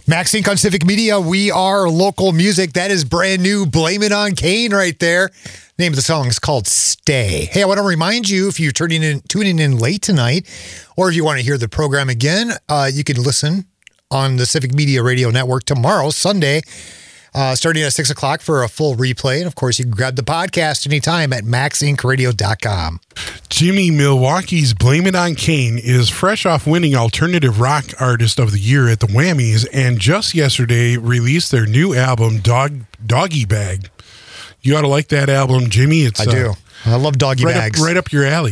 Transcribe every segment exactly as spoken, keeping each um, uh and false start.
Max Inc on Civic Media. We are local music. That is brand new. Blame It on Kane right there. The name of the song is called Stay. Hey, I want to remind you, if you're turning in, tuning in late tonight, or if you want to hear the program again, uh, you can listen on the Civic Media Radio Network tomorrow, Sunday, uh, starting at six o'clock for a full replay. And, of course, you can grab the podcast anytime at max inc radio dot com. Jimmy, Milwaukee's Blame It on Kane is fresh off winning Alternative Rock Artist of the Year at the Whammies, and just yesterday released their new album, Dog Doggy Bag. You ought to like that album, Jimmy. It's, I do. Uh, I love doggy right bags. Up, right up your alley.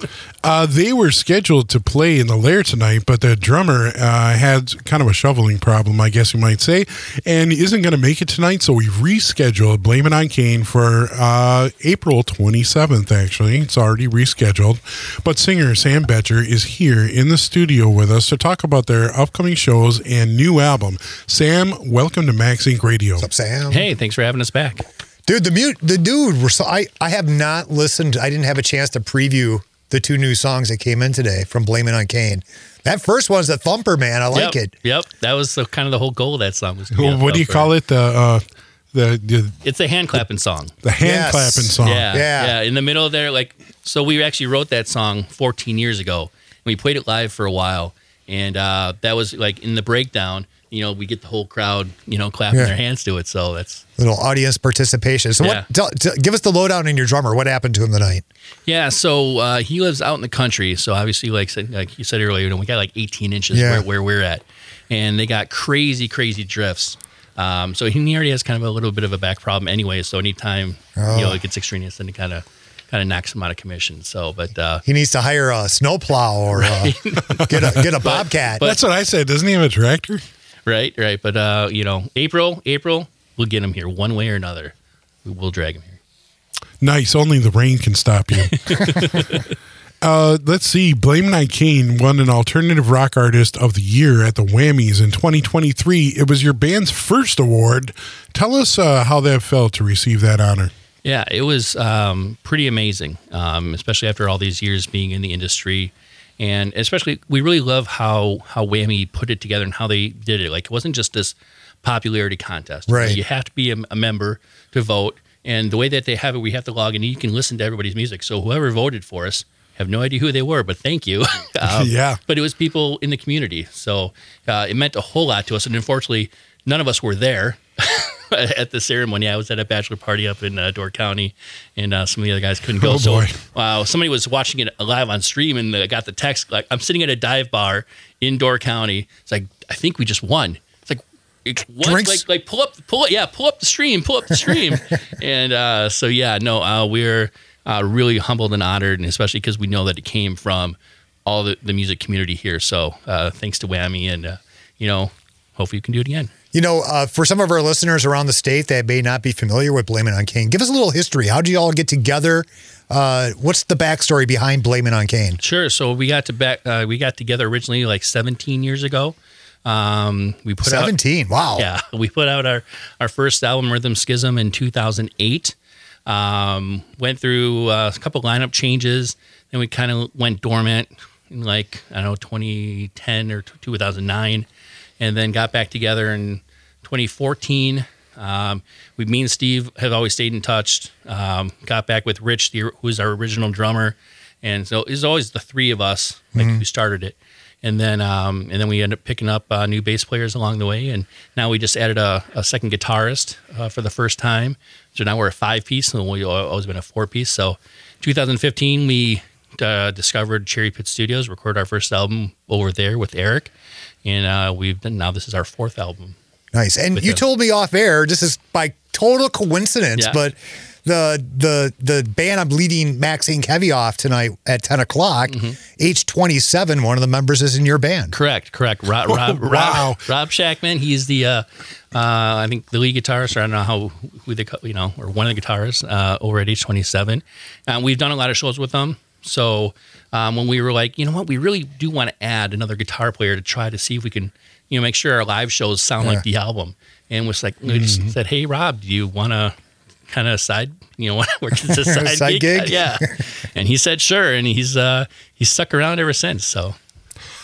uh, they were scheduled to play in the Lair tonight, but the drummer uh, had kind of a shoveling problem, I guess you might say, and isn't going to make it tonight, so we've rescheduled Blame It on Kane for uh, April twenty-seventh, actually. It's already rescheduled. But singer Sam Betcher is here in the studio with us to talk about their upcoming shows and new album. Sam, welcome to Max Inc Radio. What's up, Sam? Hey, thanks for having us back. Dude, the mute, the dude, we're so, I, I have not listened. I didn't have a chance to preview the two new songs that came in today from Blame It on Kane. That first one's a thumper, man. I like yep, it. Yep, that was the, kind of the whole goal of that song. Was Well, what do you call it? The uh, the, the It's a hand clapping song. The hand Yes. clapping song. Yeah, Yeah. yeah, In the middle there, like, so we actually wrote that song fourteen years ago. And we played it live for a while, and uh, that was like in the breakdown. You know, we get the whole crowd, you know, clapping Yeah. their hands to it. So that's Little audience participation. So Yeah. what? Tell, tell, give us the lowdown on your drummer. What happened to him tonight? yeah. So uh, he lives out in the country. So obviously, like said- like you said earlier, you know, we got like eighteen inches Yeah. where, where we're at, and they got crazy, crazy drifts. Um, so he already has kind of a little bit of a back problem anyway. So anytime Oh. you know it gets extraneous, then it kind of kind of knocks him out of commission. So, but uh, He needs to hire a snowplow or uh, get a get a bobcat. but- That's what I said. Doesn't he have a tractor? right, right. But uh, you know, April, April, we'll get him here one way or another. We will drag him here. Nice. Only the rain can stop you. uh, let's see. Blame It on Kane won an Alternative Rock Artist of the Year at the Whammies in twenty twenty-three. It was your band's first award. Tell us uh, how that felt to receive that honor. Yeah, it was um, pretty amazing, um, especially after all these years being in the industry. And especially, we really love how, how Whammy put it together and how they did it. Like, it wasn't just this popularity contest. Right. You have to be a, a member to vote. And the way that they have it, we have to log in. You can listen to everybody's music. So whoever voted for us, have no idea who they were, but thank you. um, Yeah. But it was people in the community. So uh, it meant a whole lot to us. And unfortunately, none of us were there at the ceremony. I was at a bachelor party up in uh, Door County, and uh, some of the other guys couldn't go. Oh, so boy. uh, somebody was watching it live on stream, and uh, got the text, like, I'm sitting at a dive bar in Door County. It's like, I think we just won. It's like, it's what? Drinks? Like, like pull up, pull it, yeah, pull up the stream, pull up the stream. and uh, so, yeah, no, uh, we're uh, really humbled and honored, and especially because we know that it came from all the, the music community here. So uh, thanks to Whammy, and, uh, you know, hopefully you can do it again. You know, uh, for some of our listeners around the state that may not be familiar with Blame It on Kane, give us a little history. How did you all get together? Uh, what's the backstory behind Blame It on Kane? Sure. So we got to back. Uh, we got together originally like seventeen years ago. Um, we put seventeen. Wow. Out, yeah, we put out our our first album, Rhythm Schism, in two thousand eight. Um, went through uh, a couple lineup changes, then we kind of went dormant in like I don't know twenty ten or two thousand nine, and then got back together in twenty fourteen. Um, we, me and Steve have always stayed in touch. Um, got back with Rich, the, who's our original drummer, and so it's always the three of us like Mm-hmm. who started it. And then, um, and then we ended up picking up uh, new bass players along the way, and now we just added a, a second guitarist uh, for the first time. So now we're a five piece, and we've always been a four piece. So, twenty fifteen, we uh, discovered Cherry Pit Studios, recorded our first album over there with Eric, and uh, we've done now. This is our fourth album. Nice. And With you the- told me off air, this is by total coincidence, Yeah. but the the the band I'm leading Max Inc Heavy off tonight at ten o'clock, age twenty-seven, one of the members is in your band. Correct, correct. Rob, Rob, Wow. Rob, Rob Shackman. He's the, uh, uh, I think, the lead guitarist, or I don't know how who they, call- you know, or one of the guitarists uh, over at age twenty-seven. Uh, we've done a lot of shows with them. So um, when we were like, you know what, we really do want to add another guitar player to try to see if we can, you know, make sure our live shows sound Yeah. like the album. And was like, we just said, hey, Rob, do you want to kind of side, you know, work as a side, Side gig? gig? Yeah. And he said, sure. And he's uh, he's stuck around ever since. So.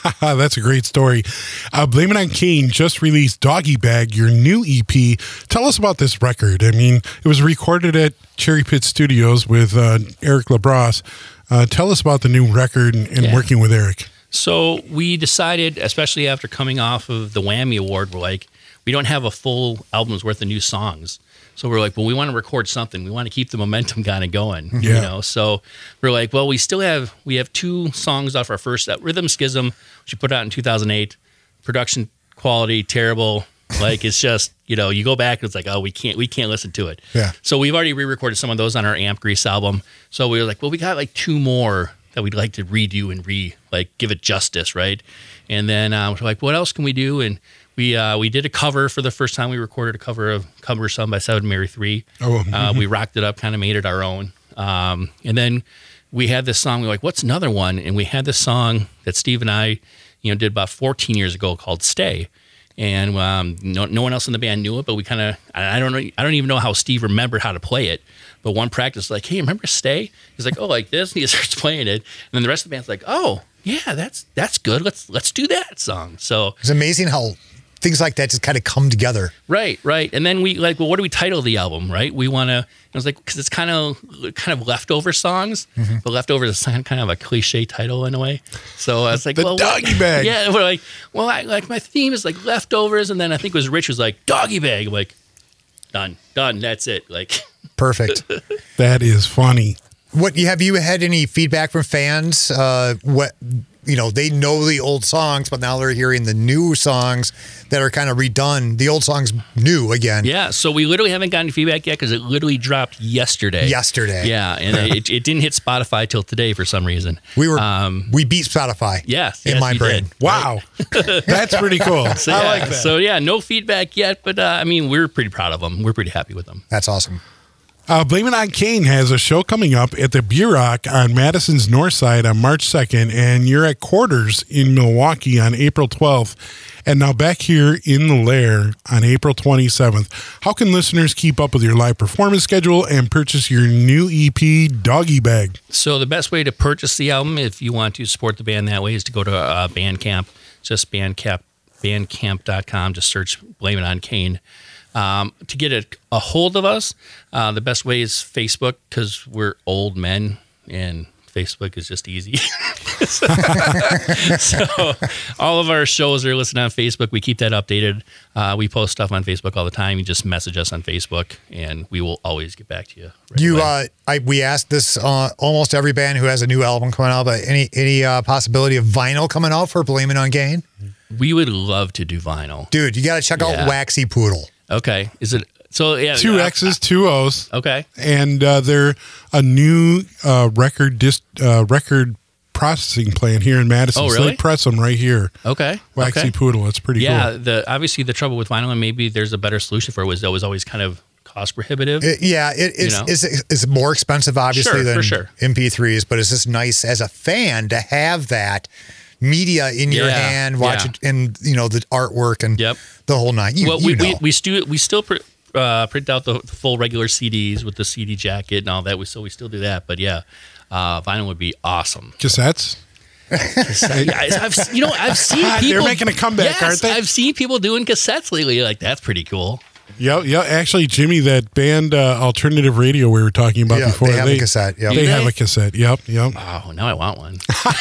That's a great story. Uh, Blame It on Kane just released Doggy Bag, your new E P. Tell us about this record. I mean, it was recorded at Cherry Pit Studios with uh, Eric LaBrosse. Uh, tell us about the new record and, and Yeah. working with Eric. So we decided, especially after coming off of the Whammy Award, we're like, we don't have a full album's worth of new songs. So we're like, well, we want to record something. We want to keep the momentum kind of going, Yeah. you know. So we're like, well, we still have we have two songs off our first uh, Rhythm Schism, which we put out in two thousand eight. Production quality terrible. Like it's just, you know, you go back and it's like, oh, we can't we can't listen to it. Yeah. So we've already re-recorded some of those on our Amp Grease album. So we were like, well, we got like two more that we'd like to redo and re like give it justice, right? And then uh, we're like, what else can we do? And we uh, we did a cover for the first time. We recorded a cover of "Cumbersome" by Seven Mary Three. Oh, uh, we rocked it up, kind of made it our own. Um, and then we had this song. We were like, what's another one? And we had this song that Steve and I, you know, did about fourteen years ago called "Stay." And um, no, no one else in the band knew it, but we kind of, I don't know, I don't even know how Steve remembered how to play it. But one practice, like, hey, remember "Stay"? He's like, oh, like this, and he starts playing it. And then the rest of the band's like, oh, yeah, that's that's good. Let's let's do that song. So It's amazing how things like that just kind of come together. right, right. And then we like, well, what do we title the album? Right? We want to. I was like, because it's kind of kind of leftover songs, Mm-hmm. but leftovers is kind of a cliche title in a way. So I was like, The well, Doggy Bag. Yeah, we're like, well, I, like my theme is like leftovers, and then I think it was Rich was like Doggy Bag. I'm like, done, done. That's it. Like, Perfect. That is funny. What have you had any feedback from fans? Uh, what you know, they know the old songs, but now they're hearing the new songs that are kind of redone. The old songs new again. yeah. So we literally haven't gotten feedback yet because it literally dropped yesterday. Yesterday. Yeah, and it, it didn't hit Spotify till today for some reason. We were Um, we beat Spotify. Yes, in yes, my we brain. did. Wow. That's pretty cool. So, I yeah, like that. So yeah, no feedback yet, but uh, I mean, we're pretty proud of them. We're pretty happy with them. That's awesome. Uh, Blame It on Kane has a show coming up at the Burock on Madison's North Side on March second, and you're at Quarters in Milwaukee on April twelfth, and now back here in the Lair on April twenty-seventh. How can listeners keep up with your live performance schedule and purchase your new E P, Doggy Bag? So the best way to purchase the album, if you want to support the band that way, is to go to uh, Bandcamp. Just Bandcamp, bandcamp dot com. Just search Blame It on Kane. Um, to get a, a hold of us, uh, the best way is Facebook because we're old men and Facebook is just easy. So all of our shows are listed on Facebook. We keep that updated. Uh, we post stuff on Facebook all the time. You just message us on Facebook and we will always get back to you. Right You, away. uh, I we asked this uh, almost every band who has a new album coming out, but any any uh, possibility of vinyl coming out for Blame It on Kane? we would love to do vinyl. Dude, you got to check Yeah. out Waxy Poodle. Okay. Is it so? Yeah. Two uh, X's, two O's. Okay. And uh, they're a new uh, record dis- uh, record processing plant here in Madison. Oh, So really? they press them right here. Okay. Waxy okay. Poodle. It's pretty Yeah. cool. The obviously the trouble with vinyl, and maybe there's a better solution for it, was that was always kind of cost prohibitive. It- yeah, it, it's, You know? it's it's more expensive, obviously, Sure, than for sure. M P threes, but it's just nice as a fan to have that media in your Yeah, hand, watch yeah. it, and you know the artwork and Yep. the whole nine. You, well, you we, know. we we still we still pr- uh, print out the, the full regular C Ds with the C D jacket and all that. We so we still do that, but yeah, uh, vinyl would be awesome. Cassettes? Guys, I've you know I've seen They're people making a comeback, yes, aren't they? I've seen people doing cassettes lately. Like that's pretty cool. Yeah, yeah. Actually, Jimmy, that band uh, Alternative Radio we were talking about Yeah, before, they have a cassette, yep. They Do have they? a cassette. Yep, yep. Oh, now I want one.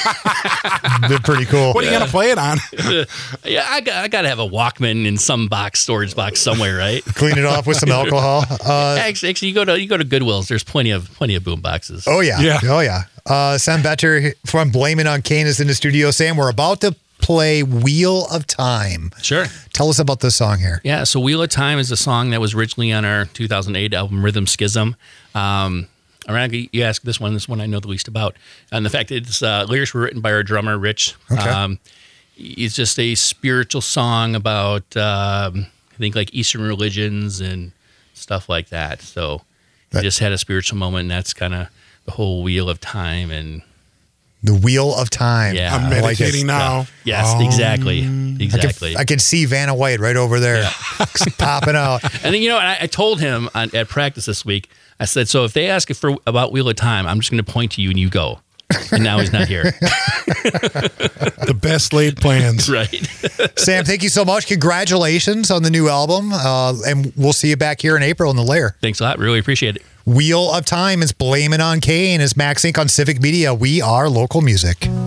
They're pretty cool. What are you going to play it on? Yeah, I got I got to have a Walkman in some box storage box somewhere, right? Clean it off with some alcohol. Uh, actually, actually, you go to you go to Goodwill's. There's plenty of plenty of boom boxes. oh yeah, Yeah. oh yeah. Uh, Sam Better from Blame It on Kane is in the studio saying we're about to play Wheel of Time. Sure. Tell us about this song here. Yeah, so Wheel of Time is a song that was originally on our two thousand eight album Rhythm Schism. Um, ironically, you ask this one, this one I know the least about. And the fact that it's uh, lyrics were written by our drummer, Rich. Okay. Um, it's just a spiritual song about, um, I think, like Eastern religions and stuff like that. So That- he just had a spiritual moment, and that's kind of the whole Wheel of Time. And The Wheel of Time. Yeah. I'm I like it. meditating now. yes, Um, exactly. I can, Exactly. I can see Vanna White right over there popping out. And then, you know, and I, I told him on, at practice this week, I said, so if they ask for about Wheel of Time, I'm just going to point to you and you go. and now he's not here. The best laid plans. Right. Sam, thank you so much. Congratulations on the new album. Uh, and we'll see you back here in April in the Lair. Thanks a lot. Really appreciate it. Wheel of Time is Blame It on Kane. Is Max Inc on Civic Media. We are local music.